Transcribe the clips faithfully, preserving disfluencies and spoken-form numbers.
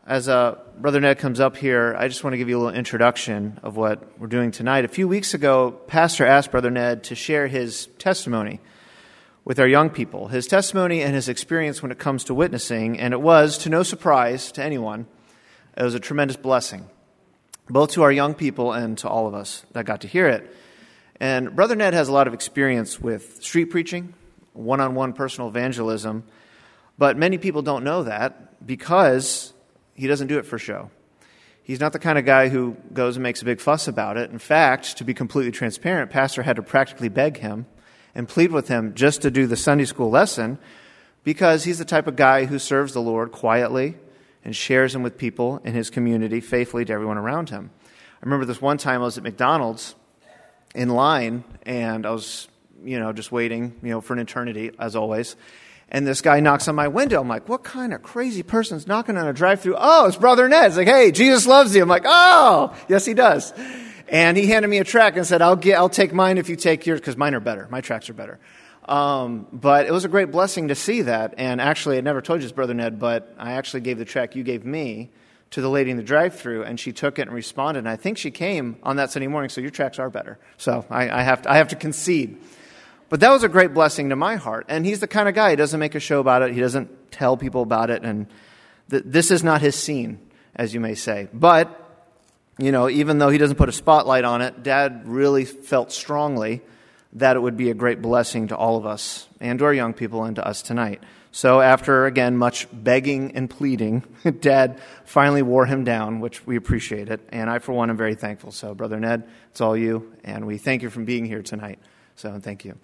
As uh, Brother Ned comes up here, I just want to give you a little introduction of what we're doing tonight. A few weeks ago, Pastor asked Brother Ned to share his testimony with our young people, his testimony and his experience when it comes to witnessing, and it was, to no surprise to anyone, it was a tremendous blessing, both to our young people and to all of us that got to hear it. And Brother Ned has a lot of experience with street preaching, one-on-one personal evangelism, but many people don't know that because he doesn't do it for show. He's not the kind of guy who goes and makes a big fuss about it. In fact, to be completely transparent, Pastor had to practically beg him and plead with him just to do the Sunday school lesson because he's the type of guy who serves the Lord quietly and shares him with people in his community faithfully to everyone around him. I remember this one time I was at McDonald's in line, and I was, you know, just waiting, you know, for an eternity, as always. And this guy knocks on my window. I'm like, what kind of crazy person's knocking on a drive-thru? Oh, it's Brother Ned. It's like, hey, Jesus loves you. I'm like, oh, yes, he does. And he handed me a tract and said, I'll get, I'll take mine if you take yours, because mine are better. My tracts are better. Um, but it was a great blessing to see that. And actually, I never told you this, Brother Ned, but I actually gave the tract you gave me to the lady in the drive-thru, and she took it and responded. And I think she came on that Sunday morning, so your tracts are better. So I, I have to, I have to concede. But that was a great blessing to my heart. And he's the kind of guy, he doesn't make a show about it. He doesn't tell people about it. And th- this is not his scene, as you may say. But you know, even though he doesn't put a spotlight on it, Dad really felt strongly that it would be a great blessing to all of us and to our young people and to us tonight. So after, again, much begging and pleading, Dad finally wore him down, which we appreciate it. And I, for one, am very thankful. So, Brother Ned, it's all you, and we thank you for being here tonight. So, thank you.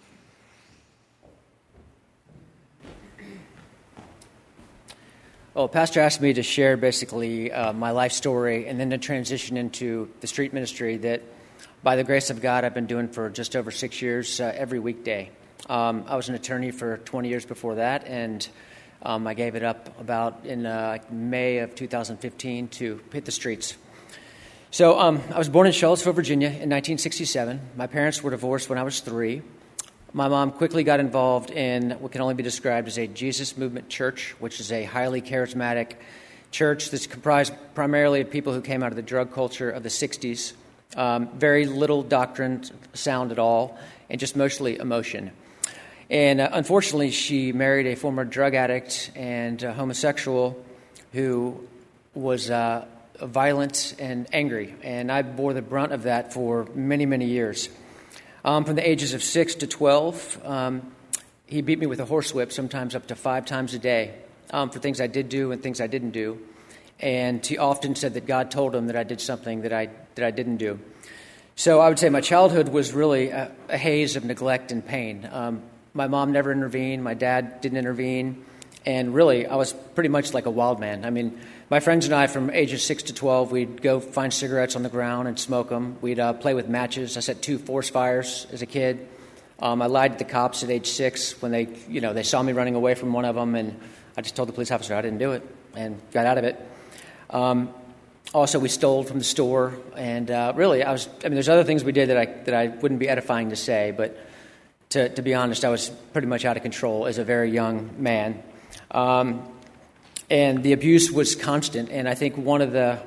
Well, Pastor asked me to share basically uh, my life story and then to transition into the street ministry that, by the grace of God, I've been doing for just over six years uh, every weekday. Um, I was an attorney for twenty years before that, and um, I gave it up about in uh, May of two thousand fifteen to hit the streets. So um, I was born in Charlottesville, Virginia in nineteen sixty-seven. My parents were divorced when I was three. My mom quickly got involved in what can only be described as a Jesus Movement church, which is a highly charismatic church that's comprised primarily of people who came out of the drug culture of the sixties. Um, very little doctrine sound at all, and just mostly emotion. And uh, unfortunately, she married a former drug addict and uh, homosexual who was uh, violent and angry, and I bore the brunt of that for many, many years. Um, from the ages of six to twelve, um, he beat me with a horsewhip, sometimes up to five times a day, um, for things I did do and things I didn't do. And he often said that God told him that I did something that I that I didn't do. So I would say my childhood was really a, a haze of neglect and pain. Um, my mom never intervened. My dad didn't intervene. And really, I was pretty much like a wild man. I mean, my friends and I, from ages six to twelve, we'd go find cigarettes on the ground and smoke them. We'd uh, play with matches. I set two forest fires as a kid. Um, I lied to the cops at age six when they, you know, they saw me running away from one of them, and I just told the police officer I didn't do it and got out of it. Um, also, we stole from the store, and uh, really, I was. I mean, there's other things we did that I that I wouldn't be edifying to say, but to to be honest, I was pretty much out of control as a very young man. Um, and the abuse was constant. And I think one of the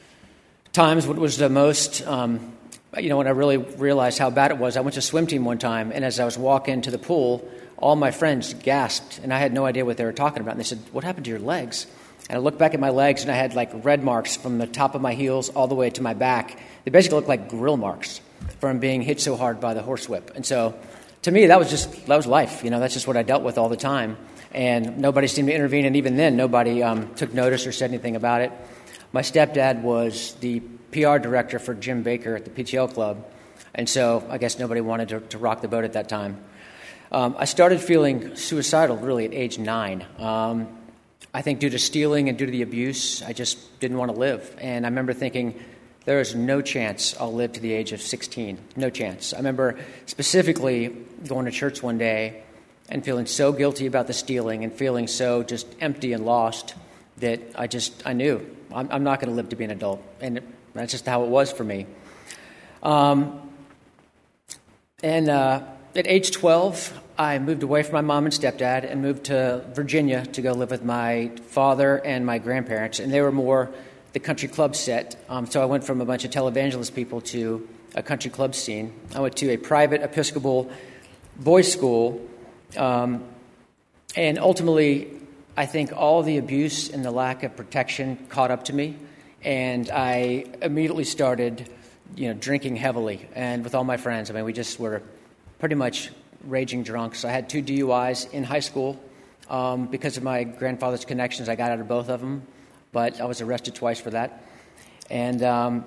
times what was the most, um, you know, when I really realized how bad it was, I went to swim team one time, and as I was walking to the pool, all my friends gasped, and I had no idea what they were talking about. And they said, "What happened to your legs?" And I looked back at my legs, and I had like red marks from the top of my heels all the way to my back. They basically looked like grill marks from being hit so hard by the horsewhip. And so, to me, that was just that was life. You know, that's just what I dealt with all the time. And nobody seemed to intervene, and even then, nobody um, took notice or said anything about it. My stepdad was the P R director for Jim Baker at the P T L Club, and so I guess nobody wanted to, to rock the boat at that time. Um, I started feeling suicidal really at age nine. Um, I think due to stealing and due to the abuse, I just didn't want to live. And I remember thinking, there is no chance I'll live to the age of sixteen. No chance. I remember specifically going to church one day and feeling so guilty about the stealing and feeling so just empty and lost that I just, I knew I'm, I'm not going to live to be an adult. And it, that's just how it was for me. Um, and uh, at age twelve, I moved away from my mom and stepdad and moved to Virginia to go live with my father and my grandparents, and they were more the country club set. Um, so I went from a bunch of televangelist people to a country club scene. I went to a private Episcopal boys' school, um, and ultimately, I think all the abuse and the lack of protection caught up to me, and I immediately started, you know, drinking heavily, and with all my friends. I mean, we just were pretty much raging drunks. I had two D U Is in high school. Um, because of my grandfather's connections, I got out of both of them, but I was arrested twice for that. And um,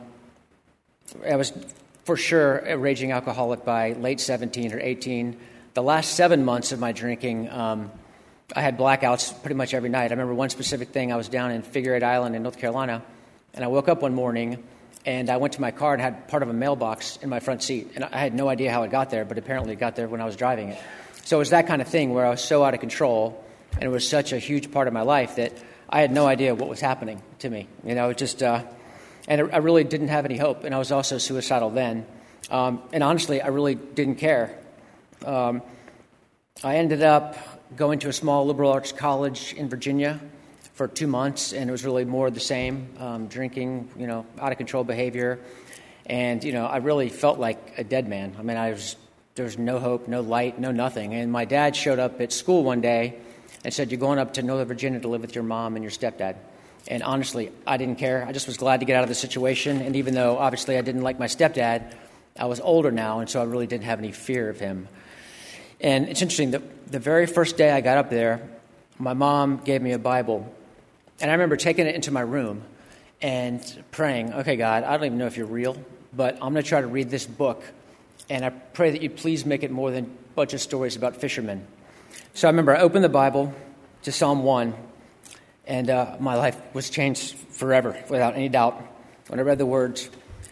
I was for sure a raging alcoholic by late seventeen or eighteen. The last seven months of my drinking, um, I had blackouts pretty much every night. I remember one specific thing. I was down in Figure Eight Island in North Carolina, and I woke up one morning, and I went to my car and had part of a mailbox in my front seat. And I had no idea how it got there, but apparently it got there when I was driving it. So it was that kind of thing where I was so out of control, and it was such a huge part of my life that I had no idea what was happening to me. You know, it just, uh, and I really didn't have any hope. And I was also suicidal then. Um, and honestly, I really didn't care. Um, I ended up going to a small liberal arts college in Virginia for two months, and it was really more of the same, um, drinking, you know, out-of-control behavior. And, you know, I really felt like a dead man. I mean, I was there was no hope, no light, no nothing. And my dad showed up at school one day and said, "You're going up to Northern Virginia to live with your mom and your stepdad." And honestly, I didn't care. I just was glad to get out of the situation. And even though, obviously, I didn't like my stepdad, I was older now, and so I really didn't have any fear of him. And it's interesting, the, the very first day I got up there, my mom gave me a Bible. And I remember taking it into my room and praying, "Okay, God, I don't even know if you're real, but I'm going to try to read this book. And I pray that you please make it more than a bunch of stories about fishermen." So I remember I opened the Bible to Psalm one, and uh, my life was changed forever, without any doubt. When I read the words,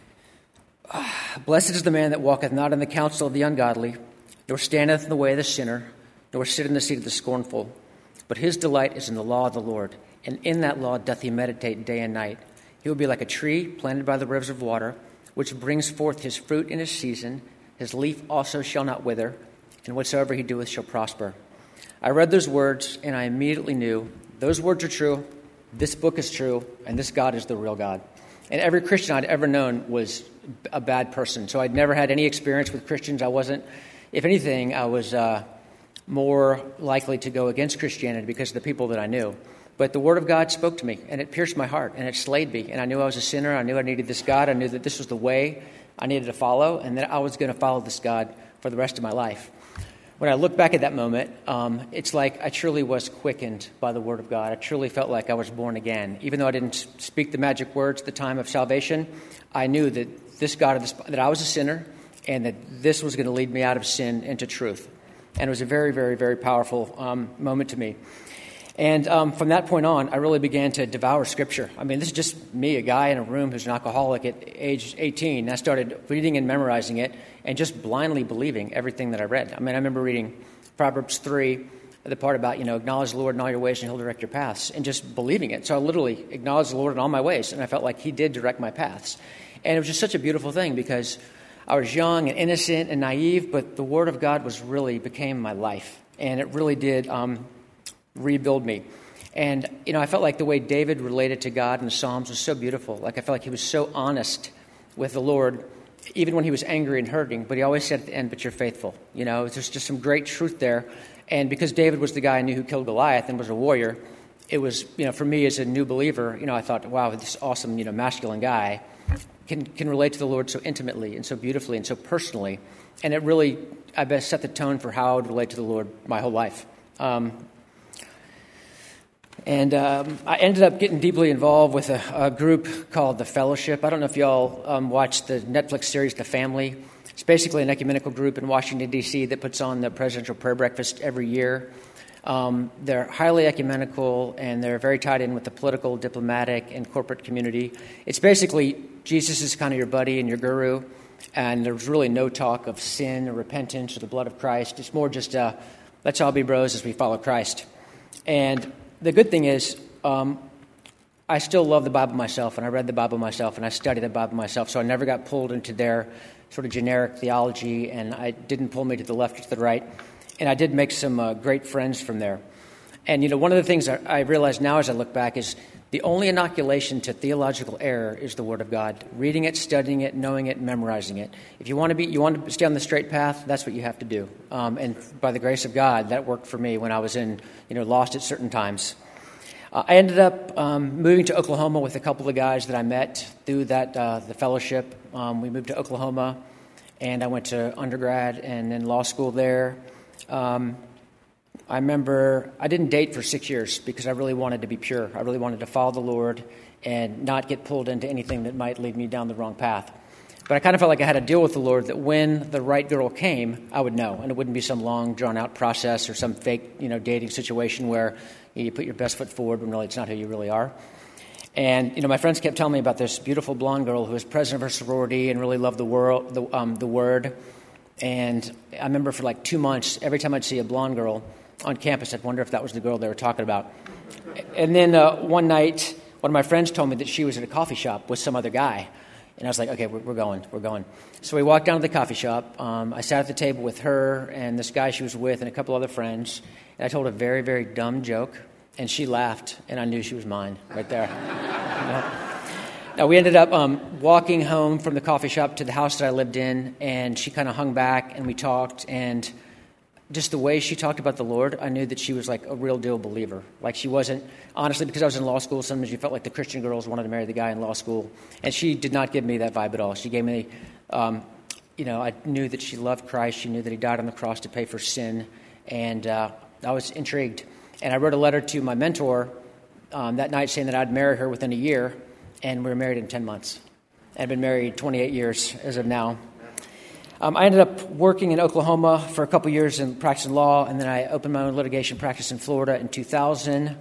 "Blessed is the man that walketh not in the counsel of the ungodly, nor standeth in the way of the sinner, nor sitteth in the seat of the scornful. But his delight is in the law of the Lord, and in that law doth he meditate day and night. He will be like a tree planted by the rivers of water, which brings forth his fruit in his season. His leaf also shall not wither, and whatsoever he doeth shall prosper." I read those words, and I immediately knew those words are true, this book is true, and this God is the real God. And every Christian I'd ever known was a bad person. So I'd never had any experience with Christians. I wasn't, if anything, I was uh, more likely to go against Christianity because of the people that I knew. But the Word of God spoke to me, and it pierced my heart, and it slayed me. And I knew I was a sinner. I knew I needed this God. I knew that this was the way I needed to follow, and that I was going to follow this God for the rest of my life. When I look back at that moment, um, it's like I truly was quickened by the Word of God. I truly felt like I was born again. Even though I didn't speak the magic words at the time of salvation, I knew that this God, that I was a sinner, and that this was going to lead me out of sin into truth. And it was a very, very, very powerful um, moment to me. And um, from that point on, I really began to devour Scripture. I mean, this is just me, a guy in a room who's an alcoholic at age eighteen. I started reading and memorizing it and just blindly believing everything that I read. I mean, I remember reading Proverbs three, the part about, you know, acknowledge the Lord in all your ways and He'll direct your paths, and just believing it. So I literally acknowledged the Lord in all my ways, and I felt like He did direct my paths. And it was just such a beautiful thing because I was young and innocent and naive, but the Word of God was really became my life. And it really did um, rebuild me. And, you know, I felt like the way David related to God in the Psalms was so beautiful. Like, I felt like he was so honest with the Lord, even when he was angry and hurting. But he always said at the end, "But you're faithful." You know, there's just some great truth there. And because David was the guy I knew who killed Goliath and was a warrior, it was, you know, for me as a new believer, you know, I thought, wow, this awesome, you know, masculine guy can can relate to the Lord so intimately and so beautifully and so personally. And it really, I bet, set the tone for how I would relate to the Lord my whole life. Um, and um, I ended up getting deeply involved with a, a group called The Fellowship. I don't know if y'all um, watched the Netflix series The Family. It's basically an ecumenical group in Washington, D C that puts on the Presidential Prayer Breakfast every year. Um, they're highly ecumenical, and they're very tied in with the political, diplomatic, and corporate community. It's basically Jesus is kind of your buddy and your guru, and there's really no talk of sin or repentance or the blood of Christ. It's more just, uh, let's all be bros as we follow Christ. And the good thing is, um, I still love the Bible myself, and I read the Bible myself, and I studied the Bible myself, so I never got pulled into their sort of generic theology, and I didn't pull me to the left or to the right. And I did make some uh, great friends from there. And, you know, one of the things I, I realize now as I look back is the only inoculation to theological error is the Word of God. Reading it, studying it, knowing it, memorizing it. If you want to be, you want to stay on the straight path, that's what you have to do. Um, and by the grace of God, that worked for me when I was in, you know, lost at certain times. Uh, I ended up um, moving to Oklahoma with a couple of guys that I met through that uh, the fellowship. Um, we moved to Oklahoma, and I went to undergrad and then law school there. Um, I remember I didn't date for six years because I really wanted to be pure. I really wanted to follow the Lord and not get pulled into anything that might lead me down the wrong path. But I kind of felt like I had to deal with the Lord that when the right girl came, I would know, and it wouldn't be some long, drawn-out process or some fake, you know, dating situation where you put your best foot forward when really it's not who you really are. And, you know, my friends kept telling me about this beautiful blonde girl who was president of her sorority and really loved the world, the, um, the Word. And I remember for like two months, every time I'd see a blonde girl on campus, I'd wonder if that was the girl they were talking about. And then uh, one night, one of my friends told me that she was at a coffee shop with some other guy. And I was like, okay, we're, we're going, we're going. So we walked down to the coffee shop. Um, I sat at the table with her and this guy she was with and a couple other friends. And I told a very, very dumb joke. And she laughed, and I knew she was mine right there. You know? Now, we ended up um, walking home from the coffee shop to the house that I lived in, and she kind of hung back, and we talked, and just the way she talked about the Lord, I knew that she was like a real deal believer. Like she wasn't, honestly, because I was in law school, sometimes you felt like the Christian girls wanted to marry the guy in law school, and she did not give me that vibe at all. She gave me, um, you know, I knew that she loved Christ. She knew that he died on the cross to pay for sin, and uh, I was intrigued. And I wrote a letter to my mentor um, that night saying that I'd marry her within a year, and we were married in ten months. I've been married twenty-eight years as of now. Um, I ended up working in Oklahoma for a couple years and practicing law, and then I opened my own litigation practice in Florida in two thousand.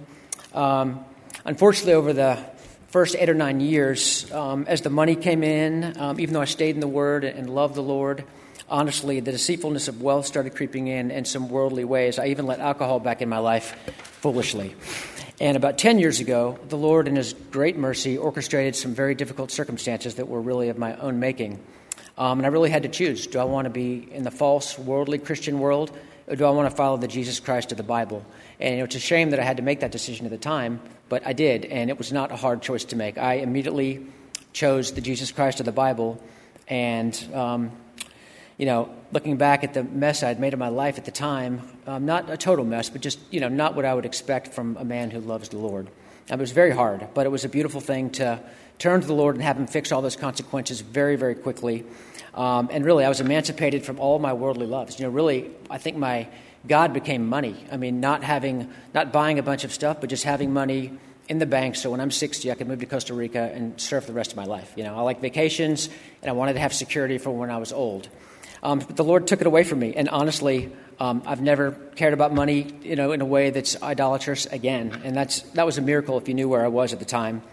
Um, unfortunately, over the first eight or nine years, um, as the money came in, um, even though I stayed in the Word and loved the Lord, honestly, the deceitfulness of wealth started creeping in in some worldly ways. I even let alcohol back in my life foolishly. And about ten years ago, the Lord, in His great mercy, orchestrated some very difficult circumstances that were really of my own making. Um, and I really had to choose. Do I want to be in the false, worldly Christian world, or do I want to follow the Jesus Christ of the Bible? And you know, it's a shame that I had to make that decision at the time, but I did, and it was not a hard choice to make. I immediately chose the Jesus Christ of the Bible, and um, you know, looking back at the mess I'd made of my life at the time, um, not a total mess, but just, you know, not what I would expect from a man who loves the Lord. And it was very hard, but it was a beautiful thing to turn to the Lord and have Him fix all those consequences very, very quickly. Um, and really, I was emancipated from all my worldly loves. You know, really, I think my God became money. I mean, not having, not buying a bunch of stuff, but just having money in the bank, so when I'm sixty, I could move to Costa Rica and surf the rest of my life. You know, I like vacations, and I wanted to have security for when I was old. Um, but the Lord took it away from me, and honestly, um, I've never cared about money, you know, in a way that's idolatrous again, and that's that was a miracle if you knew where I was at the time.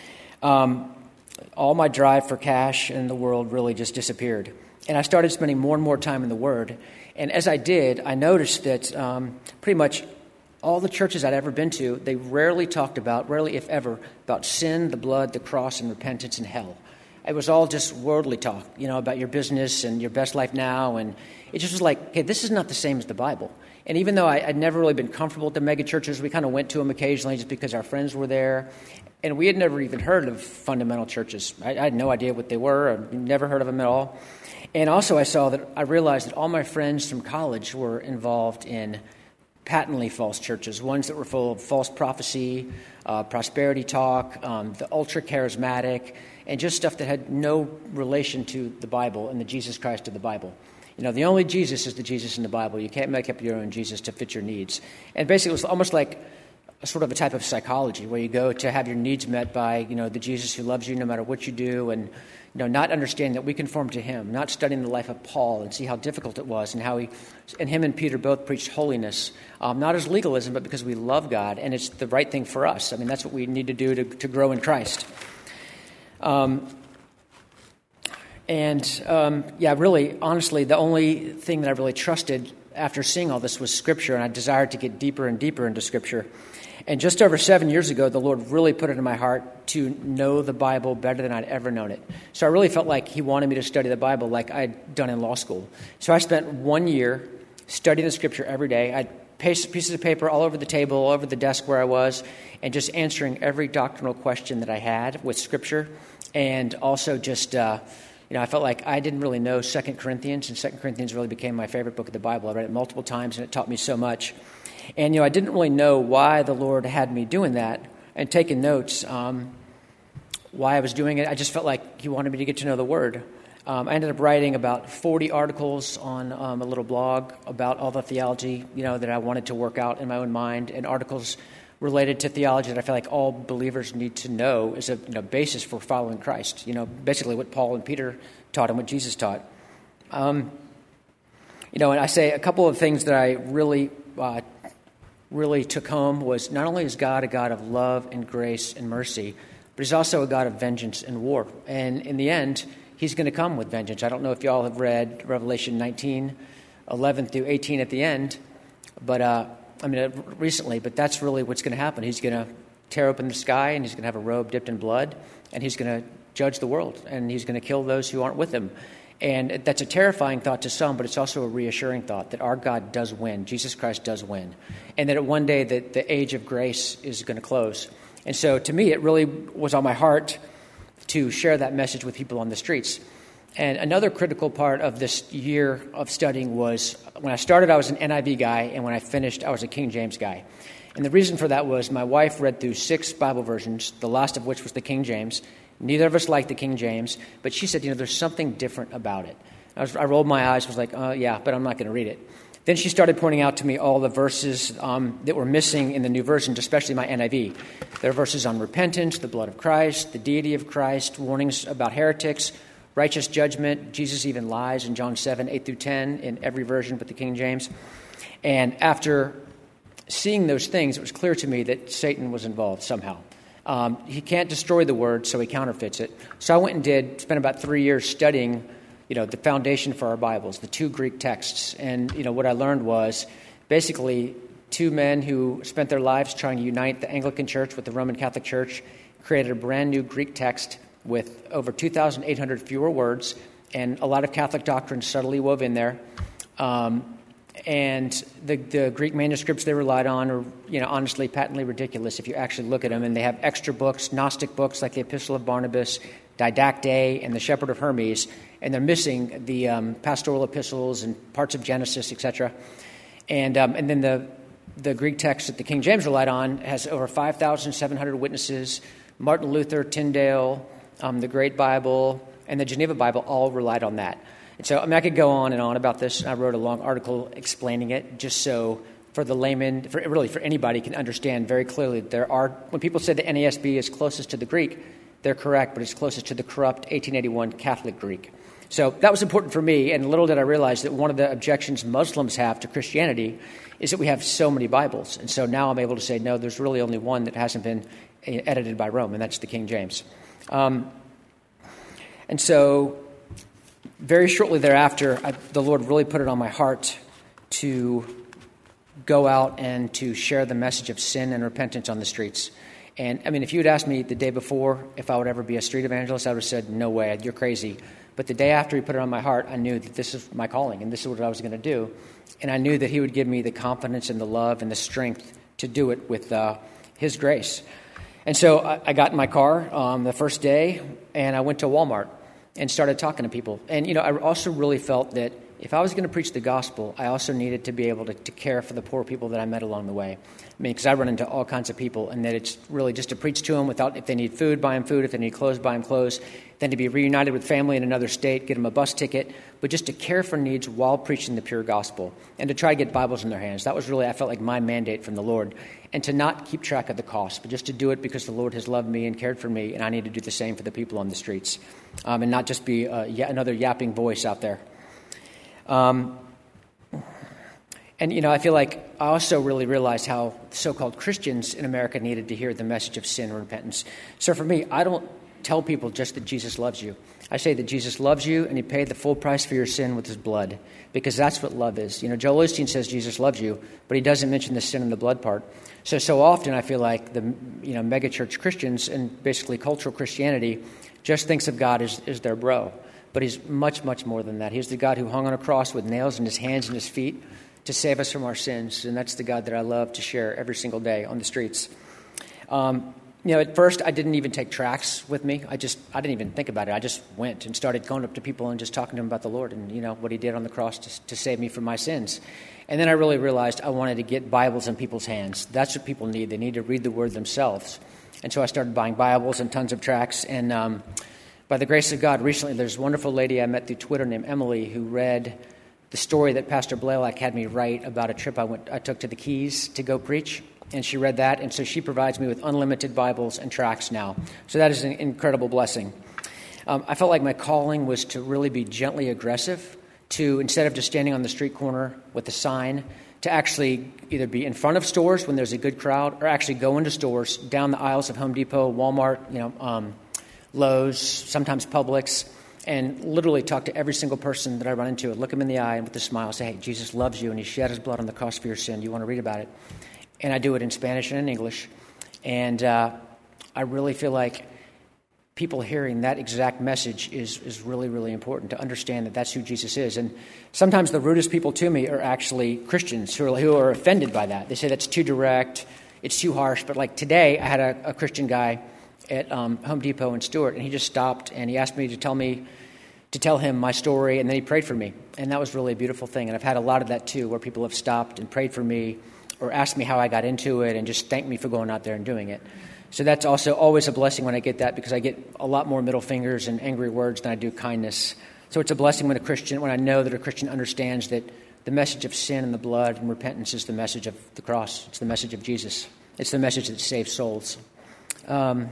Um, all my drive for cash in the world really just disappeared, and I started spending more and more time in the Word. And as I did, I noticed that um, pretty much all the churches I'd ever been to, they rarely talked about, rarely if ever, about sin, the blood, the cross, and repentance and hell. It was all just worldly talk, you know, about your business and your best life now. And it just was like, hey, this is not the same as the Bible. And even though I, I'd never really been comfortable at the mega churches, we kind of went to them occasionally just because our friends were there. And we had never even heard of fundamental churches. I, I had no idea what they were. I'd never heard of them at all. And also I saw that I realized that all my friends from college were involved in patently false churches, ones that were full of false prophecy, uh, prosperity talk, um, the ultra-charismatic, and just stuff that had no relation to the Bible and the Jesus Christ of the Bible. You know, the only Jesus is the Jesus in the Bible. You can't make up your own Jesus to fit your needs. And basically it was almost like a sort of a type of psychology where you go to have your needs met by, you know, the Jesus who loves you no matter what you do, and, you know, not understanding that we conform to Him, not studying the life of Paul and see how difficult it was and how he, and him and Peter both preached holiness, um, not as legalism, but because we love God and it's the right thing for us. I mean, that's what we need to do to, to grow in Christ. Um, and, um, yeah, really, honestly, the only thing that I really trusted after seeing all this was Scripture, and I desired to get deeper and deeper into Scripture. And just over seven years ago, the Lord really put it in my heart to know the Bible better than I'd ever known it. So I really felt like he wanted me to study the Bible like I'd done in law school. So I spent one year studying the Scripture every day. I'd paste pieces of paper all over the table, all over the desk where I was, and just answering every doctrinal question that I had with Scripture. And also just, uh, you know, I felt like I didn't really know Second Corinthians, and Second Corinthians really became my favorite book of the Bible. I read it multiple times, and it taught me so much. And, you know, I didn't really know why the Lord had me doing that and taking notes, um, why I was doing it. I just felt like he wanted me to get to know the Word. Um, I ended up writing about forty articles on um, a little blog about all the theology, you know, that I wanted to work out in my own mind, and articles related to theology that I feel like all believers need to know as a you know, basis for following Christ. You know, basically what Paul and Peter taught and what Jesus taught. Um, you know, and I say a couple of things that I really... Uh, really took home was not only is God a God of love and grace and mercy, but he's also a God of vengeance and war. And in the end, he's going to come with vengeance. I don't know if y'all have read Revelation nineteen, eleven through eighteen at the end, but uh, I mean, recently, but that's really what's going to happen. He's going to tear open the sky, and he's going to have a robe dipped in blood, and he's going to judge the world, and he's going to kill those who aren't with him. And that's a terrifying thought to some, but it's also a reassuring thought that our God does win. Jesus Christ does win. And that one day that the age of grace is going to close. And so to me, it really was on my heart to share that message with people on the streets. And another critical part of this year of studying was when I started, I was an N I V guy, and when I finished, I was a King James guy. And the reason for that was my wife read through six Bible versions, the last of which was the King James. Neither of us liked the King James, but she said, you know, there's something different about it. I, was, I rolled my eyes, was like, oh, yeah, but I'm not going to read it. Then she started pointing out to me all the verses um, that were missing in the new versions, especially my N I V. There are verses on repentance, the blood of Christ, the deity of Christ, warnings about heretics, righteous judgment. Jesus even lies in John seven, eight through ten in every version but the King James. And after seeing those things, it was clear to me that Satan was involved somehow. Um, he can't destroy the word, so he counterfeits it. So I went and did, spent about three years studying, you know, the foundation for our Bibles, the two Greek texts. And, you know, what I learned was basically two men who spent their lives trying to unite the Anglican Church with the Roman Catholic Church created a brand new Greek text with over two thousand eight hundred fewer words and a lot of Catholic doctrine subtly wove in there. Um, And the, the Greek manuscripts they relied on are, you know, honestly, patently ridiculous if you actually look at them. And they have extra books, Gnostic books like the Epistle of Barnabas, Didacte, and the Shepherd of Hermes. And they're missing the um, pastoral epistles and parts of Genesis, et cetera. And um, and then the the Greek text that the King James relied on has over five thousand seven hundred witnesses. Martin Luther, Tyndale, um, the Great Bible, and the Geneva Bible all relied on that. And so, I mean, I could go on and on about this. I wrote a long article explaining it just so for the layman, for really for anybody, can understand very clearly that there are, when people say the N A S B is closest to the Greek, they're correct, but it's closest to the corrupt eighteen eighty-one Catholic Greek. So that was important for me, and little did I realize that one of the objections Muslims have to Christianity is that we have so many Bibles. And so now I'm able to say, no, there's really only one that hasn't been edited by Rome, and that's the King James. Um, and so... Very shortly thereafter, I, the Lord really put it on my heart to go out and to share the message of sin and repentance on the streets. And, I mean, if you had asked me the day before if I would ever be a street evangelist, I would have said, no way, you're crazy. But the day after he put it on my heart, I knew that this is my calling and this is what I was going to do. And I knew that he would give me the confidence and the love and the strength to do it with uh, his grace. And so I, I got in my car um, the first day, and I went to Walmart and started talking to people. And, you know, I also really felt that if I was going to preach the gospel, I also needed to be able to, to care for the poor people that I met along the way. I mean, because I run into all kinds of people, and that it's really just to preach to them without, if they need food, buy them food, if they need clothes, buy them clothes, then to be reunited with family in another state, get them a bus ticket, but just to care for needs while preaching the pure gospel, and to try to get Bibles in their hands. That was really, I felt like, my mandate from the Lord, and to not keep track of the cost, but just to do it because the Lord has loved me and cared for me, and I need to do the same for the people on the streets, um, and not just be uh, yet another yapping voice out there. Um, and, you know, I feel like I also really realized how so-called Christians in America needed to hear the message of sin and repentance. So for me, I don't tell people just that Jesus loves you. I say that Jesus loves you, and he paid the full price for your sin with his blood, because that's what love is. You know, Joel Osteen says Jesus loves you, but he doesn't mention the sin and the blood part. So, so often I feel like the, you know, megachurch Christians and basically cultural Christianity just thinks of God as, as their bro. But he's much, much more than that. He's the God who hung on a cross with nails in his hands and his feet to save us from our sins. And that's the God that I love to share every single day on the streets. Um, you know, at first I didn't even take tracts with me. I just, I didn't even think about it. I just went and started going up to people and just talking to them about the Lord and, you know, what he did on the cross to, to save me from my sins. And then I really realized I wanted to get Bibles in people's hands. That's what people need. They need to read the Word themselves. And so I started buying Bibles and tons of tracts. And um, by the grace of God, recently there's a wonderful lady I met through Twitter named Emily who read the story that Pastor Blaylock had me write about a trip I went, I took to the Keys to go preach. And she read that, and so she provides me with unlimited Bibles and tracts now. So that is an incredible blessing. Um, I felt like my calling was to really be gently aggressive, to, instead of just standing on the street corner with a sign, to actually either be in front of stores when there's a good crowd, or actually go into stores, down the aisles of Home Depot, Walmart, you know, um, Lowe's, sometimes Publix, and literally talk to every single person that I run into, look them in the eye, and with a smile say, hey, Jesus loves you, and he shed his blood on the cross for your sin. You want to read about it? And I do it in Spanish and in English. And uh, I really feel like people hearing that exact message is, is really, really important to understand that that's who Jesus is. And sometimes the rudest people to me are actually Christians who are, who are offended by that. They say that's too direct, it's too harsh. But like today, I had a, a Christian guy at um, Home Depot in Stewart, and he just stopped and he asked me to tell me, to tell him my story, and then he prayed for me. And that was really a beautiful thing. And I've had a lot of that too, where people have stopped and prayed for me, or asked me how I got into it, and just thanked me for going out there and doing it. So that's also always a blessing when I get that, because I get a lot more middle fingers and angry words than I do kindness. So it's a blessing when a Christian, when I know that a Christian understands that the message of sin and the blood and repentance is the message of the cross. It's the message of Jesus. It's the message that saves souls. Um,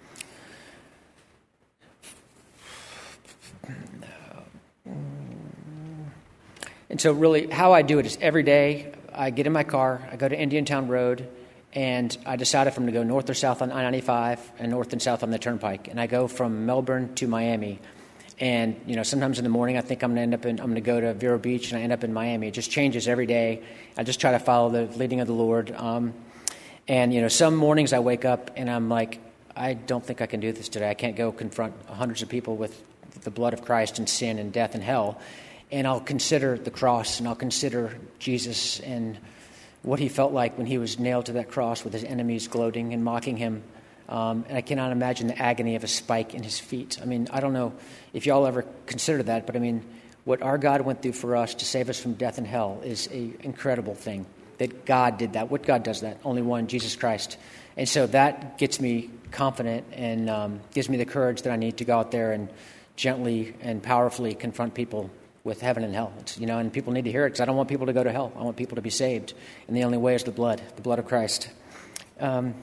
and so really how I do it is every day I get in my car, I go to Indiantown Road, and I decide if I'm going to go north or south on I ninety-five and north and south on the Turnpike. And I go from Melbourne to Miami. And, you know, sometimes in the morning I think I'm going to end up in, I'm going to go to Vero Beach, and I end up in Miami. It just changes every day. I just try to follow the leading of the Lord. Um, and, you know, some mornings I wake up and I'm like, I don't think I can do this today. I can't go confront hundreds of people with the blood of Christ and sin and death and hell. And I'll consider the cross, and I'll consider Jesus and what he felt like when he was nailed to that cross with his enemies gloating and mocking him. Um, and I cannot imagine the agony of a spike in his feet. I mean, I don't know if y'all ever consider that, but I mean, what our God went through for us to save us from death and hell is an incredible thing, that God did that. What God does that? Only one, Jesus Christ. And so that gets me confident and um, gives me the courage that I need to go out there and gently and powerfully confront people with heaven and hell. It's, you know, and people need to hear it, because I don't want people to go to hell. I want people to be saved. And the only way is the blood, the blood of Christ. Um,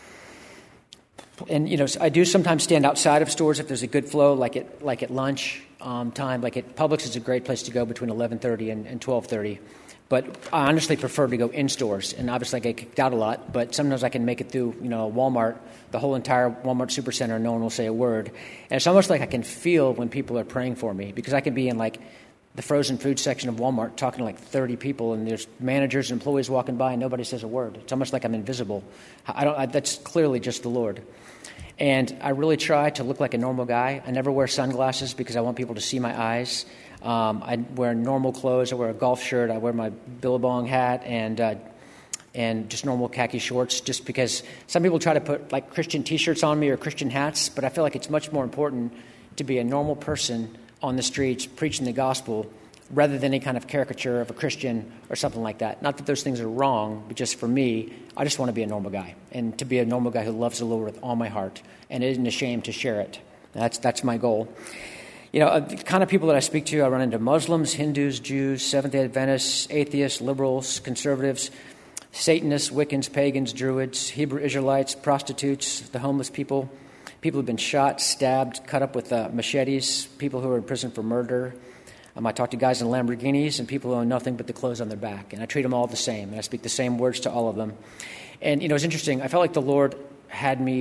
and, you know, I do sometimes stand outside of stores if there's a good flow, like at like at lunch um, time. Like at Publix is a great place to go between eleven thirty and, and twelve thirty. But I honestly prefer to go in stores. And obviously I get kicked out a lot, but sometimes I can make it through, you know, Walmart, the whole entire Walmart Supercenter, and no one will say a word. And it's almost like I can feel when people are praying for me, because I can be in like the frozen food section of Walmart talking to like thirty people, and there's managers and employees walking by and nobody says a word. It's almost like I'm invisible. I don't. I, that's clearly just the Lord. And I really try to look like a normal guy. I never wear sunglasses because I want people to see my eyes. Um, I wear normal clothes. I wear a golf shirt. I wear my Billabong hat and uh, and just normal khaki shorts, just because some people try to put like Christian T-shirts on me or Christian hats, but I feel like it's much more important to be a normal person on the streets preaching the gospel rather than any kind of caricature of a Christian or something like that. Not that those things are wrong, but just for me, I just want to be a normal guy, and to be a normal guy who loves the Lord with all my heart and isn't ashamed to share it. That's that's my goal. You know, the kind of people that I speak to, I run into Muslims, Hindus, Jews, Seventh-day Adventists, atheists, liberals, conservatives, Satanists, Wiccans, pagans, Druids, Hebrew Israelites, prostitutes, the homeless people, people who've been shot, stabbed, cut up with uh, machetes, people who are in prison for murder. Um, I talk to guys in Lamborghinis and people who own nothing but the clothes on their back, and I treat them all the same, and I speak the same words to all of them. And, you know, it's interesting. I felt like the Lord had me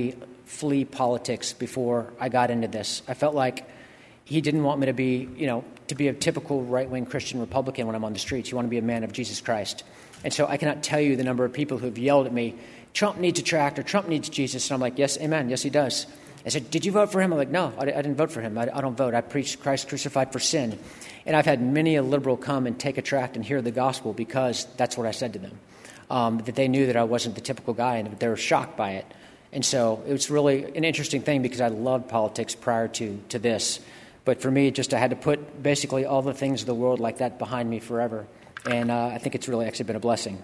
flee politics before I got into this. I felt like he didn't want me to be, you know, to be a typical right-wing Christian Republican when I'm on the streets. You want to be a man of Jesus Christ. And so I cannot tell you the number of people who've yelled at me, Trump needs a tract or Trump needs Jesus. And I'm like, yes, amen. Yes, he does. I said, did you vote for him? I'm like, no, I, I didn't vote for him. I, I don't vote. I preach Christ crucified for sin. And I've had many a liberal come and take a tract and hear the gospel because that's what I said to them, um, that they knew that I wasn't the typical guy and they were shocked by it. And so it was really an interesting thing because I loved politics prior to, to this. But for me, just I had to put basically all the things of the world like that behind me forever. And uh, I think it's really actually been a blessing.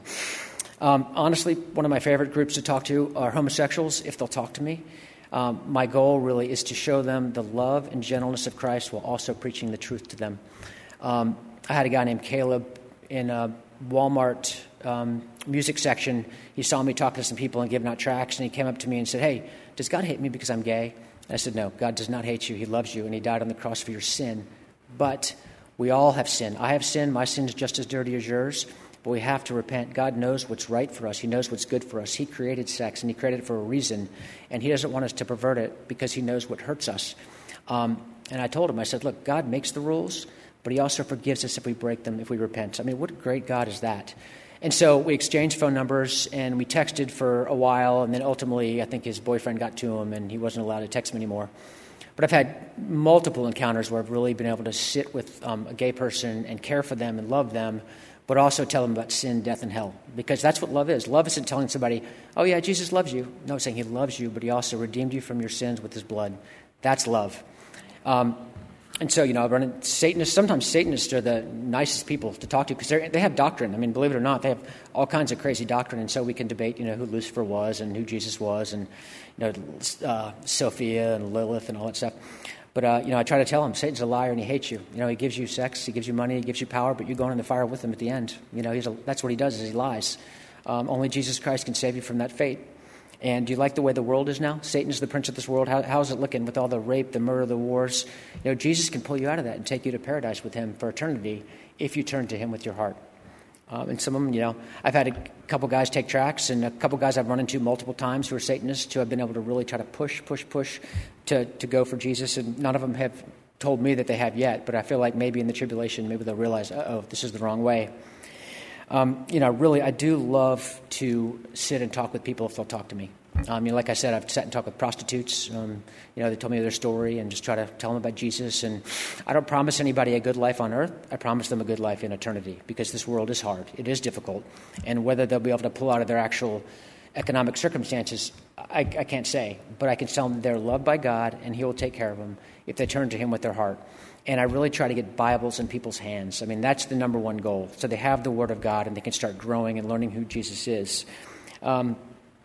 Um, honestly, one of my favorite groups to talk to are homosexuals, if they'll talk to me. Um, my goal really is to show them the love and gentleness of Christ while also preaching the truth to them. Um, I had a guy named Caleb in a Walmart um, music section. He saw me talking to some people and giving out tracts, and he came up to me and said, hey, does God hate me because I'm gay? I said, no, God does not hate you. He loves you, and he died on the cross for your sin. But we all have sin. I have sin. My sin is just as dirty as yours, but we have to repent. God knows what's right for us. He knows what's good for us. He created sex, and he created it for a reason, and he doesn't want us to pervert it because he knows what hurts us. Um, and I told him, I said, look, God makes the rules, but he also forgives us if we break them, if we repent. I mean, what a great God is that? And so we exchanged phone numbers, and we texted for a while, and then ultimately I think his boyfriend got to him, and he wasn't allowed to text him anymore. But I've had multiple encounters where I've really been able to sit with um, a gay person and care for them and love them, but also tell them about sin, death, and hell. Because that's what love is. Love isn't telling somebody, oh yeah, Jesus loves you. No, it's saying he loves you, but he also redeemed you from your sins with his blood. That's love. Um, And so, you know, I've run into Satanists. Sometimes Satanists are the nicest people to talk to because they have doctrine. I mean, believe it or not, they have all kinds of crazy doctrine. And so we can debate, you know, who Lucifer was and who Jesus was and, you know, uh, Sophia and Lilith and all that stuff. But, uh, you know, I try to tell them, Satan's a liar and he hates you. You know, he gives you sex, he gives you money, he gives you power, but you're going in the fire with him at the end. You know, he's a, that's what he does is he lies. Um, only Jesus Christ can save you from that fate. And do you like the way the world is now? Satan is the prince of this world. How, how's it looking with all the rape, the murder, the wars? You know, Jesus can pull you out of that and take you to paradise with him for eternity if you turn to him with your heart. Um, and some of them, you know, I've had a couple guys take tracts and a couple guys I've run into multiple times who are Satanists who have been able to really try to push, push, push to, to go for Jesus. And none of them have told me that they have yet. But I feel like maybe in the tribulation, maybe they'll realize, uh-oh, this is the wrong way. Um, you know, really, I do love to sit and talk with people if they'll talk to me. Um, you know, like I said, I've sat and talked with prostitutes. Um, you know, they told me their story and just try to tell them about Jesus. And I don't promise anybody a good life on earth. I promise them a good life in eternity because this world is hard. It is difficult. And whether they'll be able to pull out of their actual economic circumstances, I, I can't say. But I can tell them they're loved by God and he will take care of them if they turn to him with their heart. And I really try to get Bibles in people's hands. I mean, that's the number one goal. So they have the Word of God and they can start growing and learning who Jesus is. Um,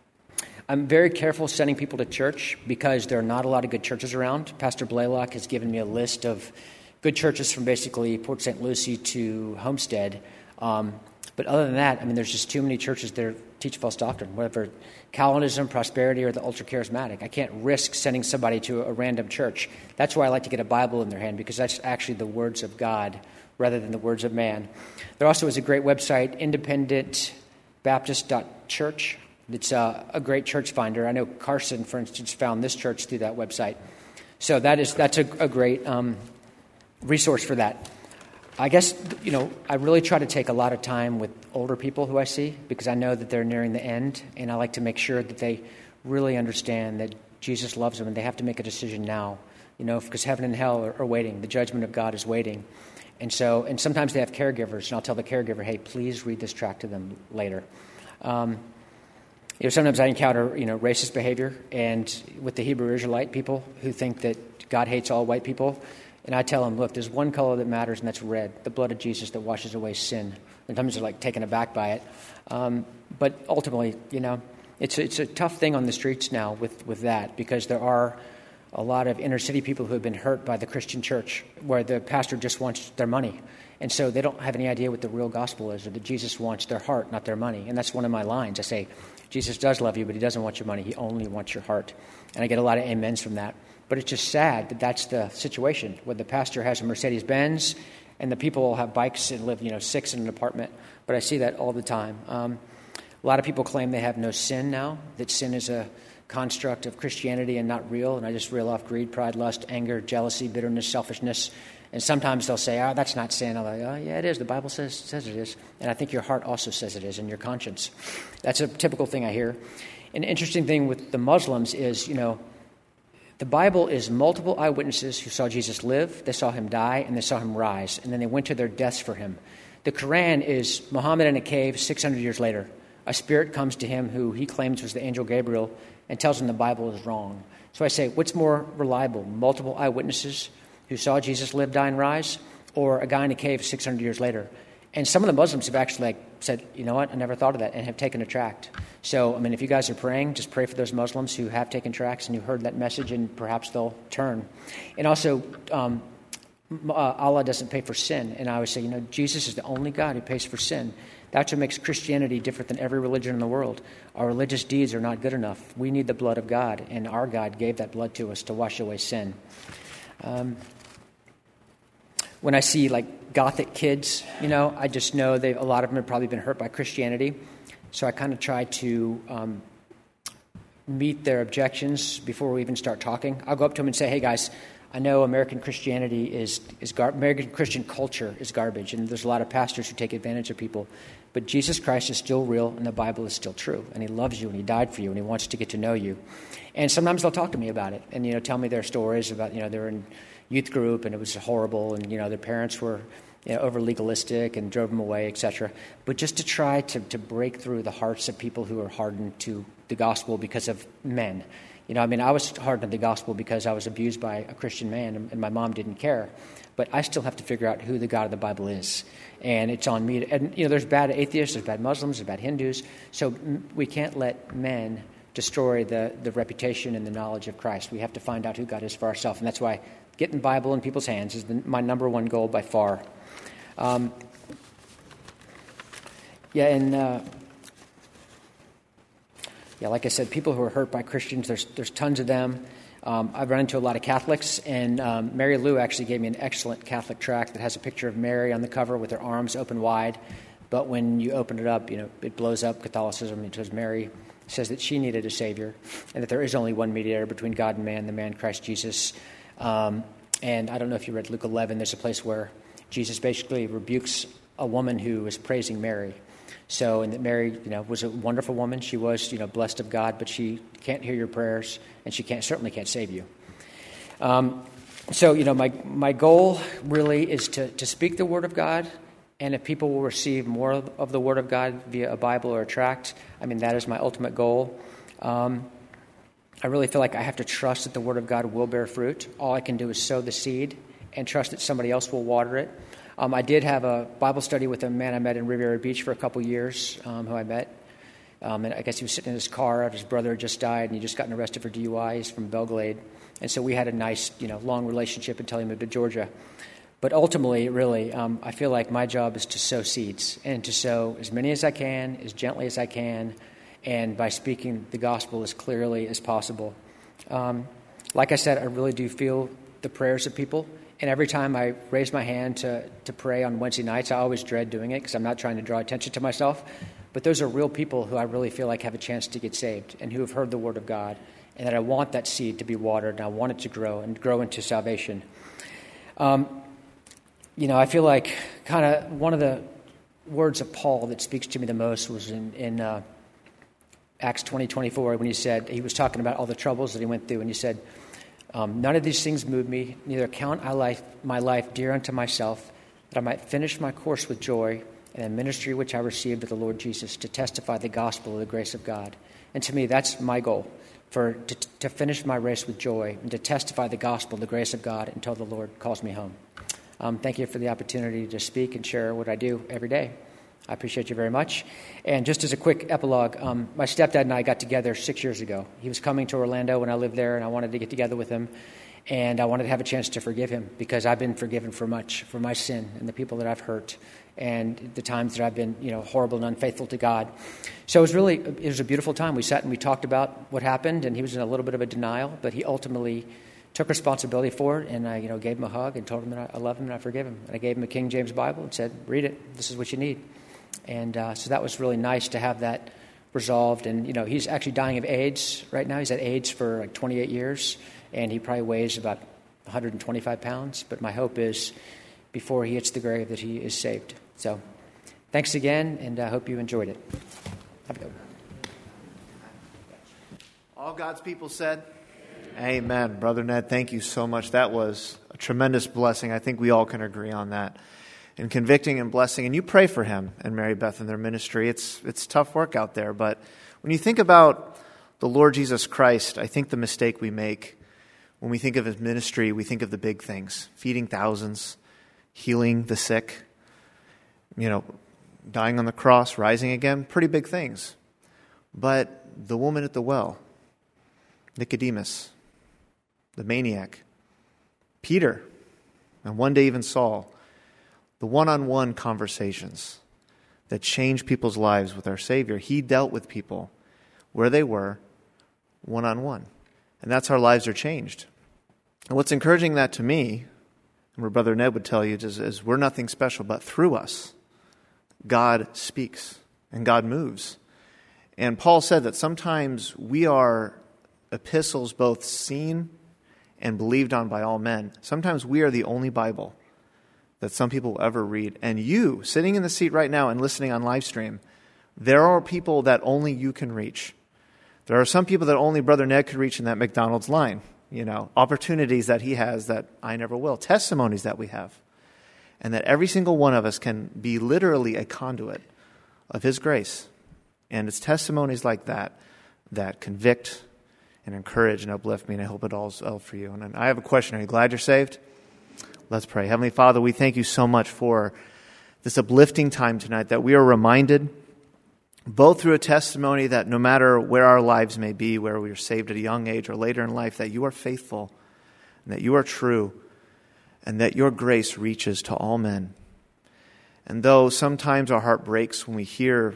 I'm very careful sending people to church because there are not a lot of good churches around. Pastor Blaylock has given me a list of good churches from basically Port Saint Lucie to Homestead. Um, but other than that, I mean, there's just too many churches that teach false doctrine, whether Calvinism, Prosperity, or the ultra-charismatic. I can't risk sending somebody to a random church. That's why I like to get a Bible in their hand because that's actually the words of God rather than the words of man. There also is a great website, independent baptist dot church. It's uh, a great church finder. I know Carson, for instance, found this church through that website. So that is that's a, a great um, resource for that. I guess, you know, I really try to take a lot of time with older people who I see because I know that they're nearing the end, and I like to make sure that they really understand that Jesus loves them and they have to make a decision now, you know, because heaven and hell are, are waiting. The judgment of God is waiting. And so, and sometimes they have caregivers, and I'll tell the caregiver, hey, please read this tract to them later. Um You know, sometimes I encounter, you know, racist behavior, and with the Hebrew Israelite people who think that God hates all white people, and I tell them, look, there's one color that matters, and that's red, the blood of Jesus that washes away sin. And sometimes they're like taken aback by it, um, but ultimately, you know, it's it's a tough thing on the streets now with with that because there are a lot of inner city people who have been hurt by the Christian church, where the pastor just wants their money. And so they don't have any idea what the real gospel is, or that Jesus wants their heart, not their money. And that's one of my lines. I say, Jesus does love you, but he doesn't want your money. He only wants your heart. And I get a lot of amens from that. But it's just sad that that's the situation, where the pastor has a Mercedes-Benz and the people all have bikes and live, you know, six in an apartment. But I see that all the time. Um, a lot of people claim they have no sin now, that sin is a construct of Christianity and not real, and I just reel off greed, pride, lust, anger, jealousy, bitterness, selfishness. And sometimes they'll say, oh, that's not sin. I'm like, oh, yeah, it is. The Bible says says it is. And I think your heart also says it is, and your conscience. That's a typical thing I hear. An interesting thing with the Muslims is, you know, the Bible is multiple eyewitnesses who saw Jesus live, they saw him die, and they saw him rise, and then they went to their deaths for him. The Quran is Muhammad in a cave six hundred years later. A spirit comes to him who he claims was the angel Gabriel and tells him the Bible is wrong. So I say, what's more reliable, multiple eyewitnesses who saw Jesus live, die, and rise, or a guy in a cave six hundred years later? And some of the Muslims have actually like said, you know what, I never thought of that, and have taken a tract. So, I mean, if you guys are praying, just pray for those Muslims who have taken tracts and who heard that message, and perhaps they'll turn. And also, um, uh, Allah doesn't pay for sin. And I always say, you know, Jesus is the only God who pays for sin. That's what makes Christianity different than every religion in the world. Our religious deeds are not good enough. We need the blood of God, and our God gave that blood to us to wash away sin. Um, when I see, like, Gothic kids, you know, I just know they a lot of them have probably been hurt by Christianity. So I kind of try to um, meet their objections before we even start talking. I'll go up to them and say, hey, guys, I know American Christianity is, is gar- American Christian culture is garbage, and there's a lot of pastors who take advantage of people. But Jesus Christ is still real, and the Bible is still true, and he loves you, and he died for you, and he wants to get to know you. And sometimes they'll talk to me about it, and, you know, tell me their stories about, you know, they're in youth group, and it was horrible, and, you know, their parents were, you know, over legalistic and drove them away, et cetera. But just to try to, to break through the hearts of people who are hardened to the gospel because of men. You know, I mean, I was hardened to the gospel because I was abused by a Christian man, and, and my mom didn't care. But I still have to figure out who the God of the Bible is. And it's on me. To, and, you know, there's bad atheists, there's bad Muslims, there's bad Hindus. So we can't let men destroy the, the reputation and the knowledge of Christ. We have to find out who God is for ourselves. And that's why getting the Bible in people's hands is the, my number one goal by far. Um, yeah, and... Uh, Yeah, like I said, people who are hurt by Christians, there's there's tons of them. Um, I've run into a lot of Catholics, and um, Mary Lou actually gave me an excellent Catholic tract that has a picture of Mary on the cover with her arms open wide. But when you open it up, you know, it blows up Catholicism. It says Mary says that she needed a Savior, and that there is only one mediator between God and man, the man Christ Jesus. Um, and I don't know if you read Luke eleven. There's a place where Jesus basically rebukes a woman who is praising Mary. So, and that Mary, you know, was a wonderful woman. She was, you know, blessed of God, but she can't hear your prayers, and she can't certainly can't save you. Um, so, you know, my my goal really is to to speak the Word of God, and if people will receive more of the Word of God via a Bible or a tract, I mean, that is my ultimate goal. Um, I really feel like I have to trust that the Word of God will bear fruit. All I can do is sow the seed and trust that somebody else will water it. Um, I did have a Bible study with a man I met in Riviera Beach for a couple years, um, who I met. Um, and I guess he was sitting in his car after his brother had just died, and he just gotten arrested for D U I. He's from Belglade. And so we had a nice, you know, long relationship until he moved to Georgia. But ultimately, really, um, I feel like my job is to sow seeds, and to sow as many as I can, as gently as I can, and by speaking the gospel as clearly as possible. Um, like I said, I really do feel the prayers of people. And every time I raise my hand to, to pray on Wednesday nights, I always dread doing it because I'm not trying to draw attention to myself. But those are real people who I really feel like have a chance to get saved and who have heard the Word of God, and that I want that seed to be watered, and I want it to grow and grow into salvation. Um, you know, I feel like kind of one of the words of Paul that speaks to me the most was in, in uh, Acts twenty twenty-four, when he said, he was talking about all the troubles that he went through, and he said, Um, none of these things move me, neither count I life, my life dear unto myself, that I might finish my course with joy and the ministry which I received of the Lord Jesus, to testify the gospel of the grace of God. And to me, that's my goal, for to, to finish my race with joy and to testify the gospel of the grace of God until the Lord calls me home. Um, thank you for the opportunity to speak and share what I do every day. I appreciate you very much. And just as a quick epilogue, um, my stepdad and I got together six years ago. He was coming to Orlando when I lived there, and I wanted to get together with him. And I wanted to have a chance to forgive him, because I've been forgiven for much, for my sin and the people that I've hurt, and the times that I've been, you know, horrible and unfaithful to God. So it was really, it was a beautiful time. We sat and we talked about what happened, and he was in a little bit of a denial, but he ultimately took responsibility for it, and I, you know, gave him a hug and told him that I love him and I forgive him. And I gave him a King James Bible and said, read it. This is what you need. And uh, so that was really nice to have that resolved. And, you know, he's actually dying of AIDS right now. He's had AIDS for like twenty-eight years, and he probably weighs about one hundred twenty-five pounds. But my hope is before he hits the grave that he is saved. So thanks again, and I hope you enjoyed it. Have a good one. All God's people said, amen. Brother Ned, thank you so much. That was a tremendous blessing. I think we all can agree on that. And convicting and blessing. And you pray for him and Mary Beth and their ministry. It's it's tough work out there. But when you think about the Lord Jesus Christ, I think the mistake we make when we think of his ministry, we think of the big things. Feeding thousands, healing the sick, you know, dying on the cross, rising again. Pretty big things. But the woman at the well, Nicodemus, the maniac, Peter, and one day even Saul, the one-on-one conversations that change people's lives with our Savior. He dealt with people where they were, one-on-one. And that's how our lives are changed. And what's encouraging that to me, and where Brother Ned would tell you, is, is we're nothing special, but through us, God speaks and God moves. And Paul said that sometimes we are epistles both seen and believed on by all men. Sometimes we are the only Bible that some people will ever read. And you, sitting in the seat right now and listening on live stream, there are people that only you can reach. There are some people that only Brother Ned could reach in that McDonald's line. You know, opportunities that he has that I never will. Testimonies that we have. And that every single one of us can be literally a conduit of his grace. And it's testimonies like that that convict and encourage and uplift me, and I hope it all's well for you. And I have a question. Are you glad you're saved? Let's pray. Heavenly Father, we thank you so much for this uplifting time tonight, that we are reminded, both through a testimony that no matter where our lives may be, where we are saved at a young age or later in life, that you are faithful, and that you are true, and that your grace reaches to all men. And though sometimes our heart breaks when we hear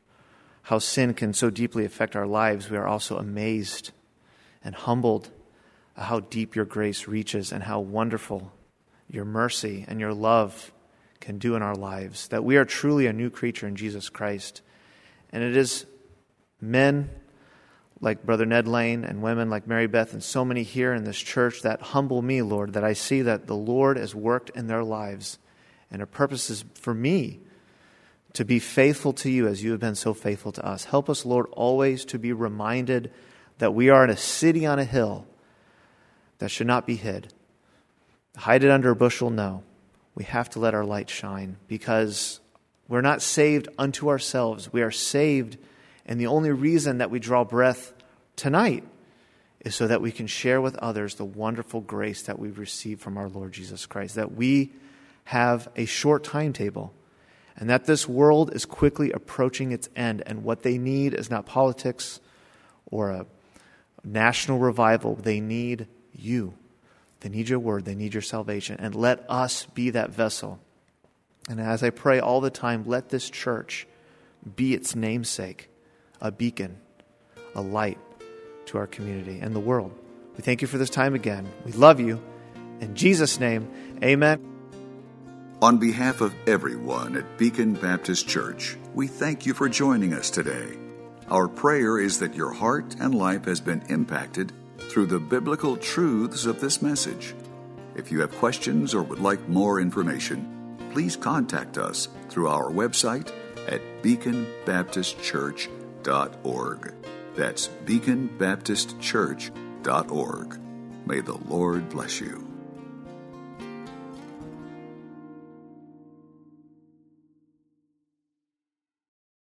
how sin can so deeply affect our lives, we are also amazed and humbled at how deep your grace reaches and how wonderful your mercy and your love can do in our lives, that we are truly a new creature in Jesus Christ. And it is men like Brother Ned Lane and women like Mary Beth and so many here in this church that humble me, Lord, that I see that the Lord has worked in their lives and a purpose is for me to be faithful to you as you have been so faithful to us. Help us, Lord, always to be reminded that we are in a city on a hill that should not be hid. Hide it under a bushel? No. We have to let our light shine because we're not saved unto ourselves. We are saved, and the only reason that we draw breath tonight is so that we can share with others the wonderful grace that we've received from our Lord Jesus Christ, that we have a short timetable, and that this world is quickly approaching its end, and what they need is not politics or a national revival. They need you. They need your word. They need your salvation. And let us be that vessel. And as I pray all the time, let this church be its namesake, a beacon, a light to our community and the world. We thank you for this time again. We love you. In Jesus' name, amen. On behalf of everyone at Beacon Baptist Church, we thank you for joining us today. Our prayer is that your heart and life has been impacted through the biblical truths of this message. If you have questions or would like more information, please contact us through our website at beacon baptist church dot org. That's beacon baptist church dot org. May the Lord bless you.